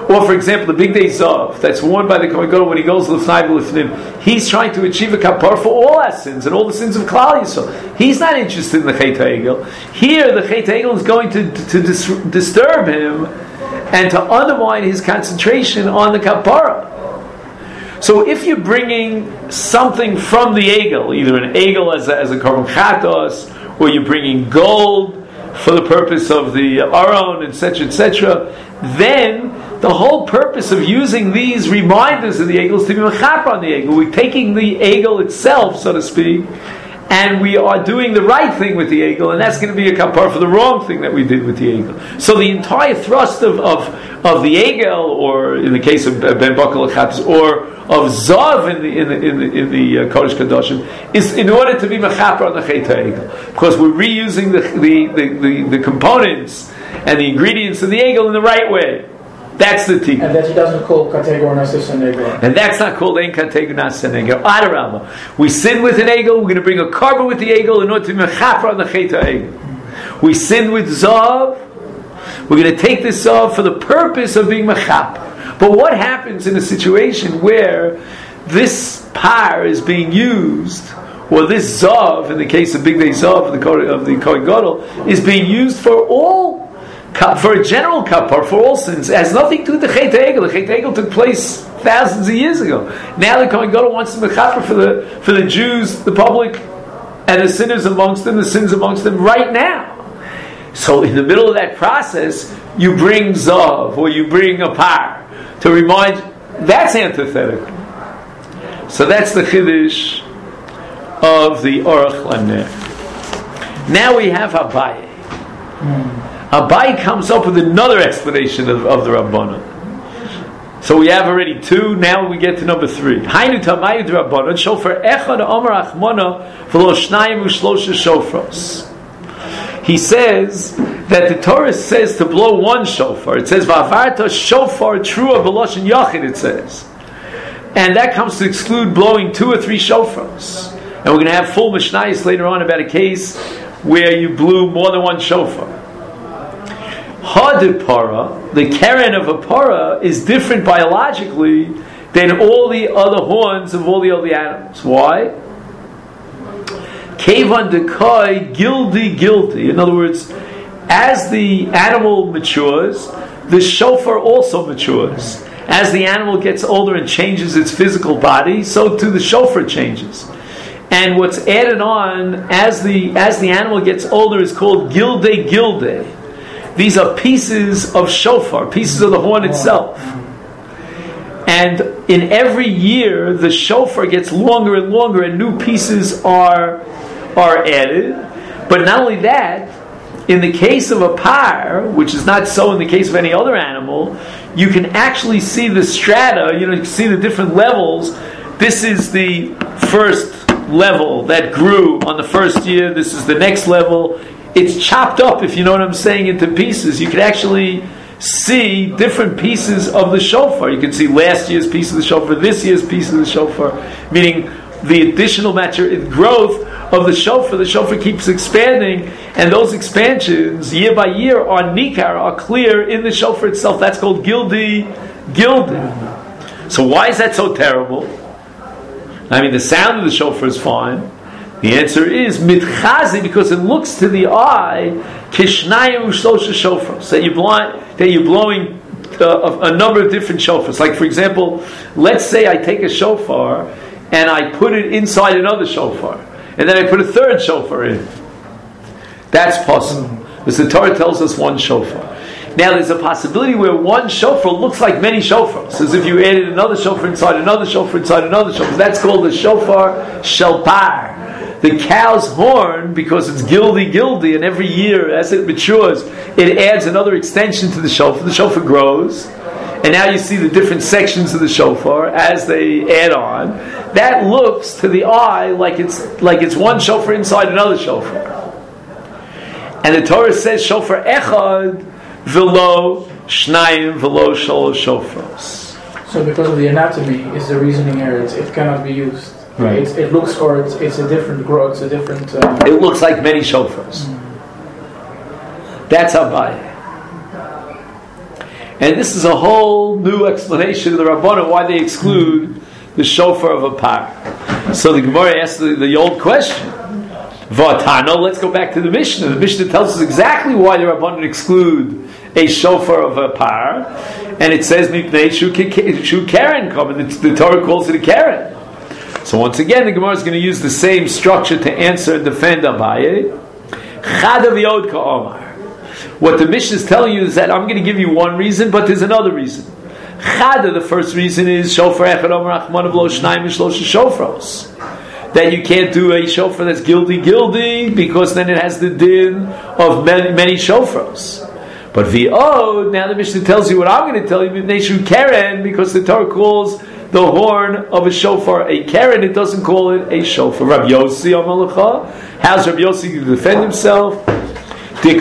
Or, for example, the big day Zav that's worn by the Kohen Gadol when he goes l'fnai v'lifnim, he's trying to achieve a kapar for all our sins and all the sins of Klal Yisrael. He's not interested in the Chet HaEgel. Here, the Chet HaEgel is going to disturb him and to undermine his concentration on the kapara. So, if you're bringing something from the Egel, either an Egel as a korban chatos, or you're bringing gold for the purpose of the Aron, etc., then the whole purpose of using these reminders of the Egel is to be mechaper on the Egel. We're taking the Egel itself, so to speak, and we are doing the right thing with the Egel, and that's going to be a kapar for the wrong thing that we did with the Egel. So the entire thrust of the Egel, or in the case of Ben Bakal Chatzis, or of Zav in the Kodesh Kadoshim, is in order to be mechaper on the Chet HaEgel, because we're reusing the components and the ingredients of the Egel in the right way. That's the team. And that he doesn't call kategor nasis and egel. And that's not called ein kategor nasis and egel. Adarabba. We sin with an egel, we're going to bring a carbon with the egel in order to be mechaper on the Chet HaEgel. We sin with Zav, we're going to take this Zav for the purpose of being mechaper. But what happens in a situation where this par is being used, or this Zav, in the case of Big Day Zav of the Kohen Gadol, is being used for a general kapar for all sins? It has nothing to do with the Chet HaEgel. The Chet HaEgel took place thousands of years ago. Now the Kohen Gadol wants to be mechaper for the Jews, the public, and the sinners amongst them, the sins amongst them right now. So in the middle of that process, you bring Zav, or you bring a par, to remind, that's antithetical. So that's the Chiddush of the Aruch LaNer. Now we have Abaye. Abaye comes up with another explanation of the Rabbanon. So we have already two, now we get to number three. Hainu Tamayu Rabbanon, Shofar Echad Omer Achmona, V'lo Shnayim U'Shlosha Shofros. He says that the Torah says to blow one shofar. It says V'avarta Shofar Trua B'Loshen Yachid, it says. And that comes to exclude blowing 2 or 3 shofars. And we're going to have full Mishnayos later on about a case where you blew more than one shofar. Hadipara, the Keren of a para, is different biologically than all the other horns of all the other animals. Why? Kevan dekai gildi. In other words, as the animal matures, the shofar also matures. As the animal gets older and changes its physical body, so too the shofar changes. And what's added on as the animal gets older is called gilde. These are pieces of shofar, pieces of the horn itself. And in every year, the shofar gets longer and longer, and new pieces are added. But not only that, in the case of a par, which is not so in the case of any other animal, you can actually see the strata, you can see the different levels. This is the first level that grew on the first year. This is the next level. It's chopped up, if you know what I'm saying, into pieces. You can actually see different pieces of the shofar. You can see last year's piece of the shofar, this year's piece of the shofar, meaning the additional growth of the shofar keeps expanding, and those expansions, year by year, are nikar, are clear in the shofar itself. That's called gilded. So why is that so terrible? I mean, the sound of the shofar is fine. The answer is mitchazi, because it looks to the eye kishnayim u'shlosha shofars, that you're blowing a number of different shofars. Like, for example, let's say I take a shofar and I put it inside another shofar, and then I put a third shofar in. That's possible, because the Torah tells us one shofar. Now, there's a possibility where one shofar looks like many shofars, as if you added another shofar inside another shofar inside another shofar. That's called the shofar shelpar. The cow's horn, because it's gildy, and every year as it matures, it adds another extension to the shofar. The shofar grows, and now you see the different sections of the shofar as they add on. That looks to the eye like it's one shofar inside another shofar. And the Torah says shofar echad v'lo shnayim v'lo shalosh shofars. So because of the anatomy is the reasoning here. It cannot be used. Right. It looks, or it's a different growth. It's a different. It looks like many shofars. That's Abaye. And this is a whole new explanation of the Rabbanan why they exclude the shofar of a par. So the Gemara asks the old question. Vatano, let's go back to the Mishnah. The Mishnah tells us exactly why the Rabbanan exclude a shofar of a par. And it says, Mipnei Shu Karen, the Torah calls it a Karen. So once again, the Gemara is going to use the same structure to answer and defend Abaye. Chadav Yod Ka'omar. What the Mishnah is telling you is that I'm going to give you one reason, but there's another reason. Chada, the first reason is shofar echad omer achmanav lo shnayim mishlosha shofros. That you can't do a shofar that's gildy, because then it has the din of many shofros. But v'od, now the Mishnah tells you what I'm going to tell you, Neshu Keren, because the Torah calls the horn of a shofar a Keren, it doesn't call it a shofar. Rabbi Yossi Amalacha, how's Rabbi Yossi to defend himself? You're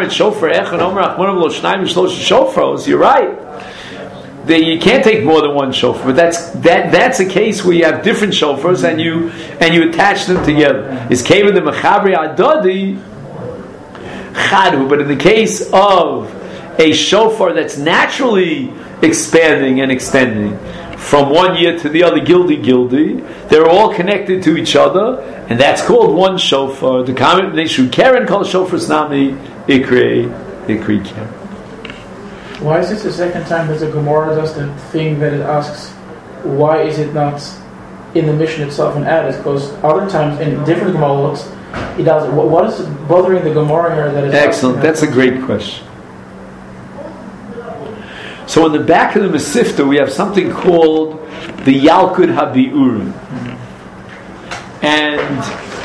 right. You can't take more than one shofar, but that's a case where you have different shofars and you attach them together. It's came the Mechabri Adadi Chadu, but in the case of a shofar that's naturally expanding and extending from one year to the other, gildy, they're all connected to each other, and that's called one shofar. The comment they should Karen called shofar Snami Ikri Karen. Why is this the second time that the Gemara does the thing that it asks, why is it not in the Mishnah itself and added? Because other times in different Gemarot, it does. What is bothering the Gemara here that it's excellent? That's a great question. So in the back of the Mesifta, we have something called the Yalkud HaBi'urim. And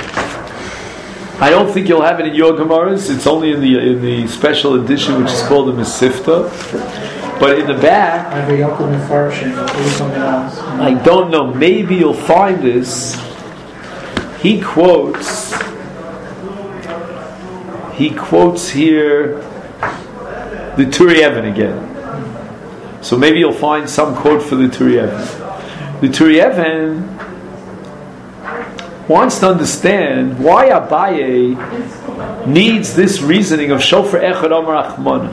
I don't think you'll have it in your Gemaras. It's only in the special edition, which is called the Mesifta. But in the back, I don't know. Maybe you'll find this. He quotes here the Turi Even again. So maybe you'll find some quote for the Turi Even. The Turi Even wants to understand why Abaye needs this reasoning of shofar echad omer achmana.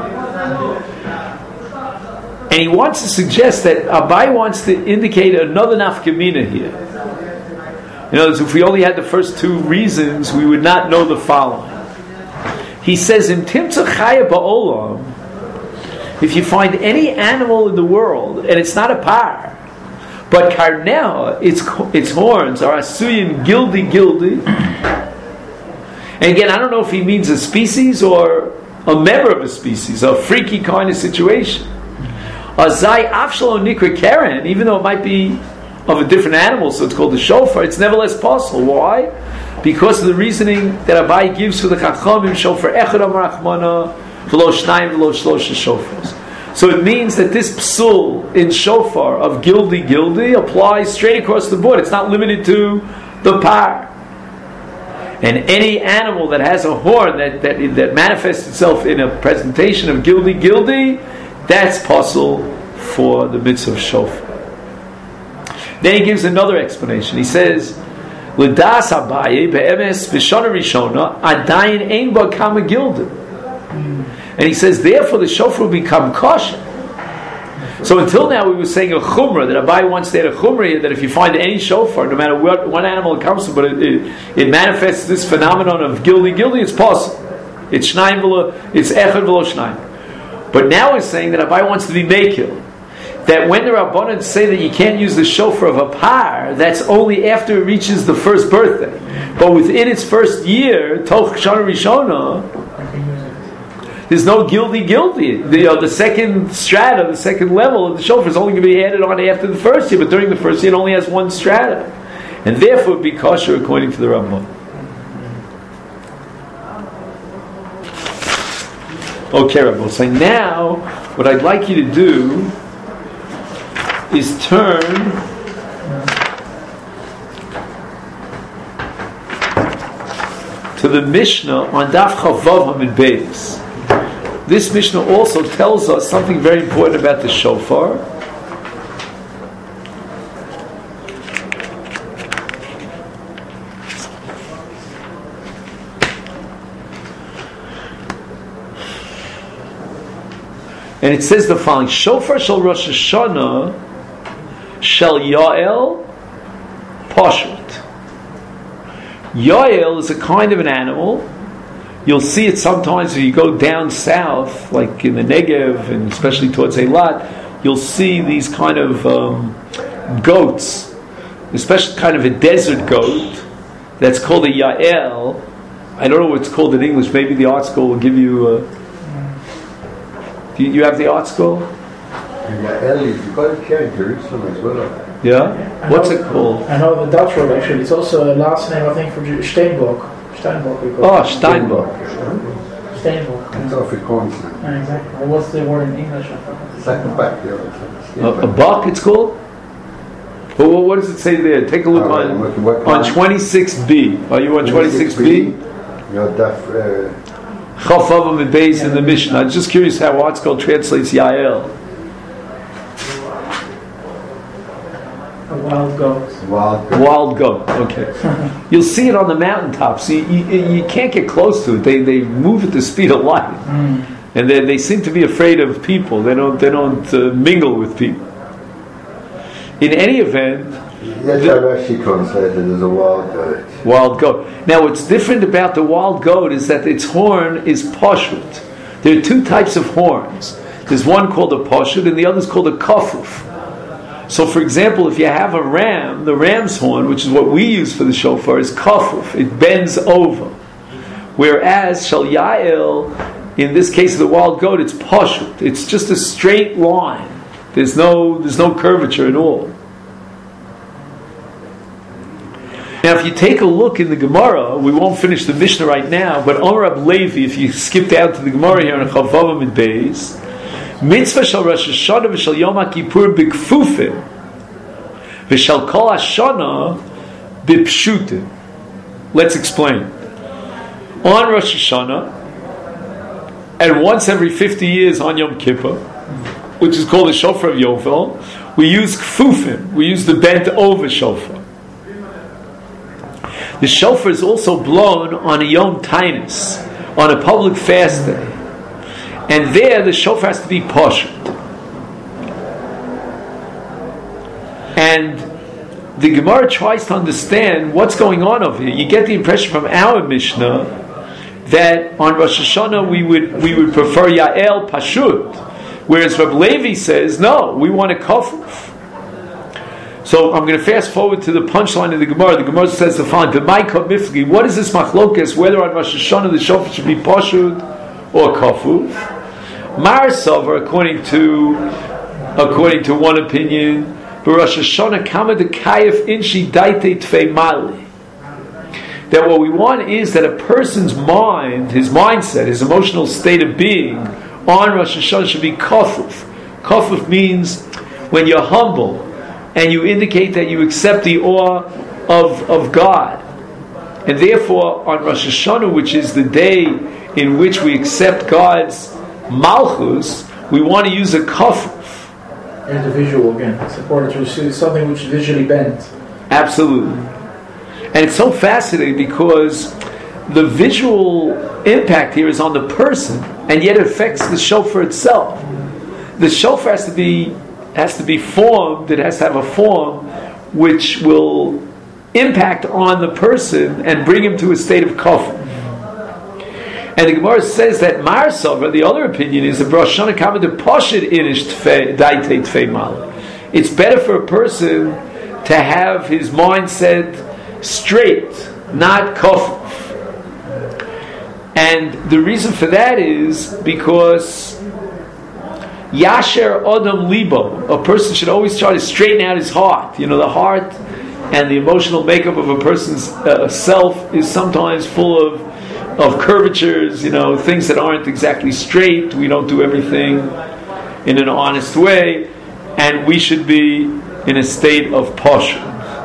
And he wants to suggest that Abaye wants to indicate another nafkamina here. In other words, if we only had the first two reasons, we would not know the following. He says, in Timtza Chaya Ba'olam, if you find any animal in the world, and it's not a par, but karnea, its horns are asuyim gildy. And again, I don't know if he means a species or a member of a species, a freaky kind of situation. Azai afshalo nikra keren, even though it might be of a different animal, so it's called the shofar, it's nevertheless possible. Why? Because of the reasoning that Abaye gives for the chachamim, shofar echad amar achmana, v'lo shnayim v'lo shlosha shofars. So it means that this psul in shofar of gildy applies straight across the board. It's not limited to the par. And any animal that has a horn that manifests itself in a presentation of gildy, that's possible for the mitzvah of shofar. Then he gives another explanation. He says, "L'das Abaye be'emes v'shana rishona adayin ein ba kama gildim." And he says, therefore the shofar will become kosher. So until now we were saying a chumrah, that Abaye wants to add a chumrah here, that if you find any shofar, no matter what animal it comes from, but it manifests this phenomenon of gildy, it's possible. It's shnayim v'lo, it's echad v'lo shnayim. But now he's saying that Abaye wants to be mekil. That when the Rabbanan say that you can't use the shofar of a par, that's only after it reaches the first birthday. But within its first year, toch shana rishona, there's no gildy. The second strata, the second level of the shofar is only going to be added on after the first year, but during the first year it only has one strata. And therefore it would be kosher according to the Rambam. Okay, Rabbi. So now, what I'd like you to do is turn to the Mishnah on Daf Chavav Hamid Beis. This Mishnah also tells us something very important about the shofar. And it says the following: Shofar shel Rosh Hashanah shel Yael Pashut. Yael is a kind of an animal. You'll see it sometimes if you go down south, like in the Negev, and especially towards Eilat, you'll see these kind of goats, especially kind of a desert goat that's called a Yael. I don't know what it's called in English. Maybe the art school will give you. Do you have the art school? Yael, you got it here in Jerusalem as well. Yeah? What's it called? I know the Dutch word actually. It's also a last name, I think, for Steenbok. Steenbok. Oh, Steinbok. Steenbok. It's Afrikaans. Exactly. What's the word in English? It's like a back there. A buck, it's called? Well, what does it say there? Take a look on 26b. Are you on 26b? Chaf Vav and Beis in the Mishnah. I'm just curious how ArtScroll translates Yael. A wild goat. Wild goat. Okay. You'll see it on the mountaintops. You can't get close to it. They move at the speed of light, and they seem to be afraid of people. They don't mingle with people. In any event, that's how Rashi translated as a wild goat. Wild goat. Now, what's different about the wild goat is that its horn is pashut. There are two types of horns. There's one called a pashut, and the other is called a kafuf. So, for example, if you have a ram, the ram's horn, which is what we use for the shofar, is kafuf. It bends over. Whereas shel Yael, in this case of the wild goat, it's pashut. It's just a straight line. There's no curvature at all. Now, if you take a look in the Gemara, we won't finish the Mishnah right now, but Amar Rab Levi, if you skip down to the Gemara here in Chaf Vav and Beis, Mitzvah shel Rosh Hashanah v'shel Yom HaKippur b'kfufim v'shel Kol Hashanah b'pshutim. Let's explain. On Rosh Hashanah, and once every 50 years on Yom Kippur, which is called the Shofar of Yovel, we use kfufim. We use the bent over shofar. The shofar is also blown on a Yom Tainus, on a public fast day. And there the shofar has to be pashut. And the Gemara tries to understand what's going on over here. You get the impression from our Mishnah that on Rosh Hashanah we would prefer Yael Pashut, whereas Reb Levi says, no, we want a kafuf. So I'm going to fast forward to the punchline of the Gemara. The Gemara says the following: what is this machlokes? Whether on Rosh Hashanah the shofar should be pashut or kafuf? Mar Savar, according to one opinion, Rosh Hashanah kama de kayef inshi daite tfei mali. That what we want is that a person's mind, his mindset, his emotional state of being on Rosh Hashanah should be kafuf. Kafuf means when you're humble and you indicate that you accept the awe of God. And therefore, on Rosh Hashanah, which is the day in which we accept God's Malchus, we want to use a kafuf. Here's the visual again. It's important to see something which is visually bent. Absolutely. And it's so fascinating because the visual impact here is on the person, and yet it affects the shofar itself. The shofar has to be formed, it has to have a form which will impact on the person and bring him to a state of kafuf. And the Gemara says that Mar Savar, the other opinion, is that Rosh Hashanah kama de pashut inish daite tfei mali. It's better for a person to have his mindset straight, not kafuf. And the reason for that is because Yasher Adam Libo, a person should always try to straighten out his heart. You know, the heart and the emotional makeup of a person's self is sometimes full of curvatures, you know, things that aren't exactly straight. We don't do everything in an honest way, and we should be in a state of pashut.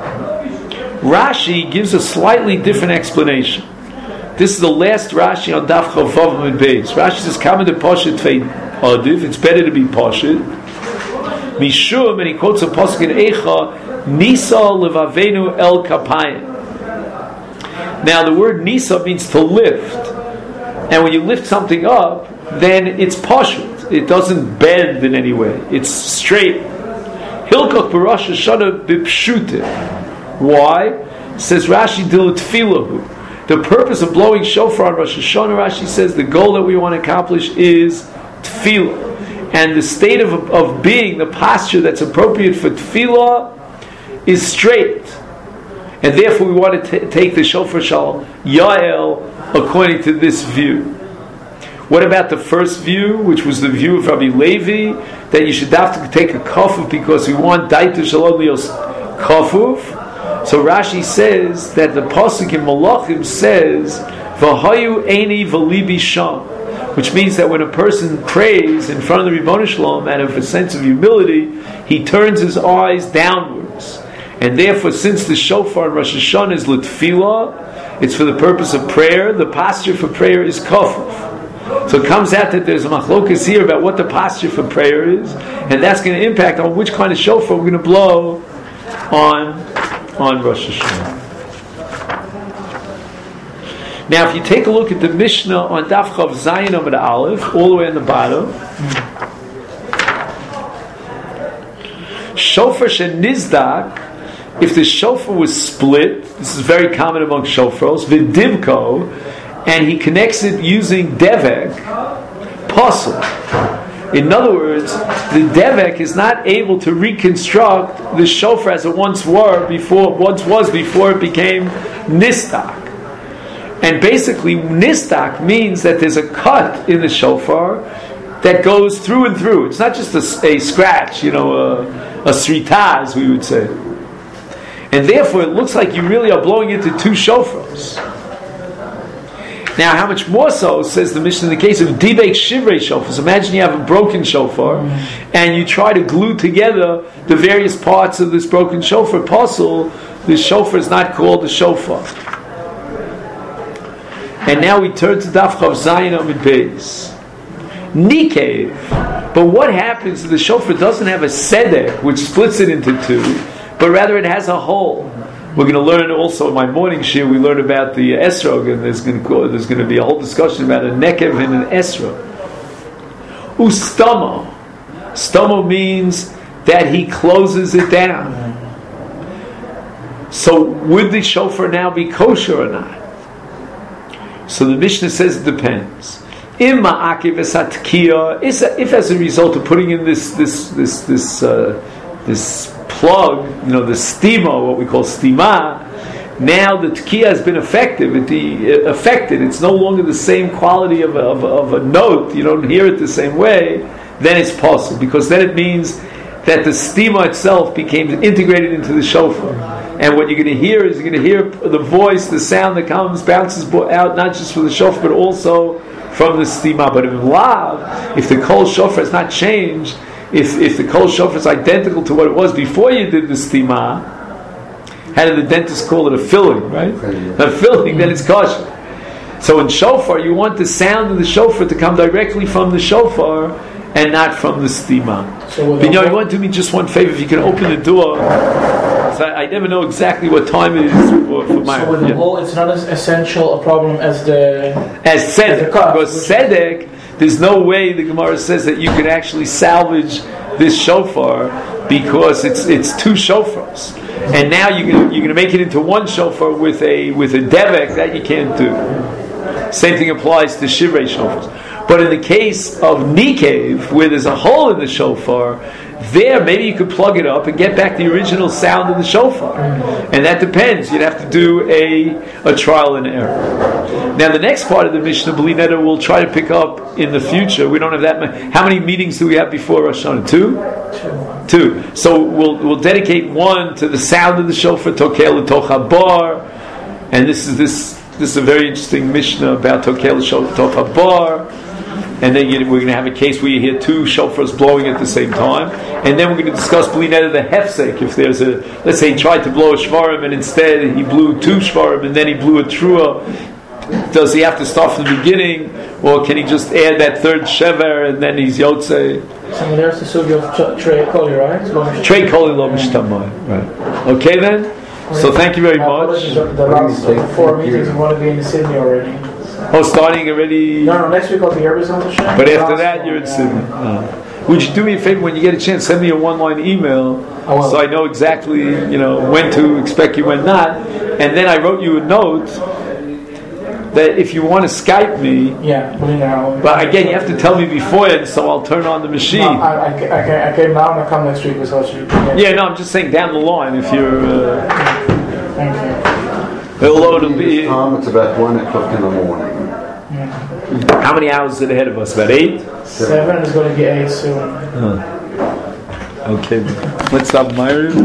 Rashi gives a slightly different explanation. This is the last Rashi on Daf Chaf Vav and Beis. Rashi says, "Kama de pashut fei adiv." It's better to be pashut. Mishum, and he quotes a pasuk in Eicha, "Nisa levavenu el kapayim." Now, the word "nisa" means to lift, and when you lift something up, then it's pashut. it doesn't bend in any way. It's straight. Hilkach b'Rosh Hashanah b'pshute. Why? Says Rashi Dilat Tfilahu. The purpose of blowing shofar on Rosh Hashanah, Rashi says, the goal that we want to accomplish is tefillah. And the state of being, the posture that's appropriate for tefillah is straight. And therefore we want to take the shofar shal Yael according to this view. What about the first view, which was the view of Rabbi Levi, that you should have to take a kafuf because we want Daitu Shalom Lios kafuf? So Rashi says that the pasuk in Malachim says V'hayu eini v'libi sham, which means that when a person prays in front of the Ribono Shalom out of a sense of humility, he turns his eyes downwards. And therefore, since the shofar in Rosh Hashanah is l'tfilah, it's for the purpose of prayer, the posture for prayer is kafuf. So it comes out that there's a machlokas here about what the posture for prayer is, and that's going to impact on which kind of shofar we're going to blow on Rosh Hashanah. Now, if you take a look at the Mishnah on Daf Chav Zayin Amud Aleph, all the way on the bottom, shofar shenizdak, if the shofar was split, this is very common among shofars, v'divko, and he connects it using devek, pasul. In other words, the devek is not able to reconstruct the shofar as it once was before it became nistak. And basically, nistak means that there's a cut in the shofar that goes through and through. It's not just a scratch, a srita, as we would say. And therefore, it looks like you really are blowing into two shofars. Now, how much more so, says the Mishnah, in the case of dibek shivrei shofars. Imagine you have a broken shofar, and you try to glue together the various parts of this broken shofar pasul. The shofar is not called a shofar. And now we turn to Daf Chav Zayin Amud Beis. Nikev. But what happens if the shofar doesn't have a sedek, which splits it into two, but rather it has a hole? We're going to learn also in my morning shir, we learn about the esrog, and there's going to be a whole discussion about a nekev and an esrog. Ustamo. Stamo means that he closes it down. So would the shofar now be kosher or not? So the Mishnah says it depends. If as a result of putting in this plug, the stima, what we call stima, now the tkiya has been affected. It's no longer the same quality of a note. You don't hear it the same way. Then it's possible, because then it means that the stima itself became integrated into the shofar. And what you're going to hear is you're going to hear the voice, the sound that bounces out, not just from the shofar, but also from the stima. But in lav, if the kol shofar has not changed, if the kol shofar is identical to what it was before you did the stima, how did the dentist call it? A filling, right? A filling, then it's kosher. So in shofar, you want the sound of the shofar to come directly from the shofar and not from the stima. So you want to do me just one favor? If you can open the door. I never know exactly what time it is for my. So with the hole, it's not as essential a problem as sedek. Because sedek, there's no way the Gemara says that you can actually salvage this shofar, because it's two shofars, and now you're going to make it into one shofar with a devek. That you can't do. Same thing applies to shivrei shofars. But in the case of nikev, where there's a hole in the shofar, there maybe you could plug it up and get back the original sound of the shofar. And that depends. You'd have to do a trial and error. Now the next part of the Mishnah, B'li Neder, we'll try to pick up in the future. We don't have that many. How many meetings do we have before Rosh Hashanah? Two. So we'll dedicate one to the sound of the shofar, Tokel L'toch Habar. And this is a very interesting Mishnah about Tokel L'toch Habar. And then we're going to have a case where you hear two shofars blowing at the same time. And then we're going to discuss B'li Neder the hefsek. If there's let's say he tried to blow a shvarim and instead he blew two shvarim and then he blew a trua, does he have to start from the beginning, or can he just add that third shever and then he's yotzei? So there's the subject of trei koli, right? Trei koli lo mishtamai. Right. Okay then. So thank you very much. The last 4 meetings we want to be in the Sydney already. Oh, starting already. No, next week I'll be here with Hashem. But after that, you're in Sydney. Would you do me a favor when you get a chance? Send me a one-line email so I know exactly, when to expect you, when not. And then I wrote you a note that if you want to Skype me, but again, you have to tell me beforehand, so I'll turn on the machine. No, I came now and I come next week with Hashem. I'm just saying down the line if you're. Thank you. It'll be. It's about 1 o'clock in the morning. How many hours is it ahead of us? About 8? 7 is going to be 8 soon. Okay, let's stop Myron.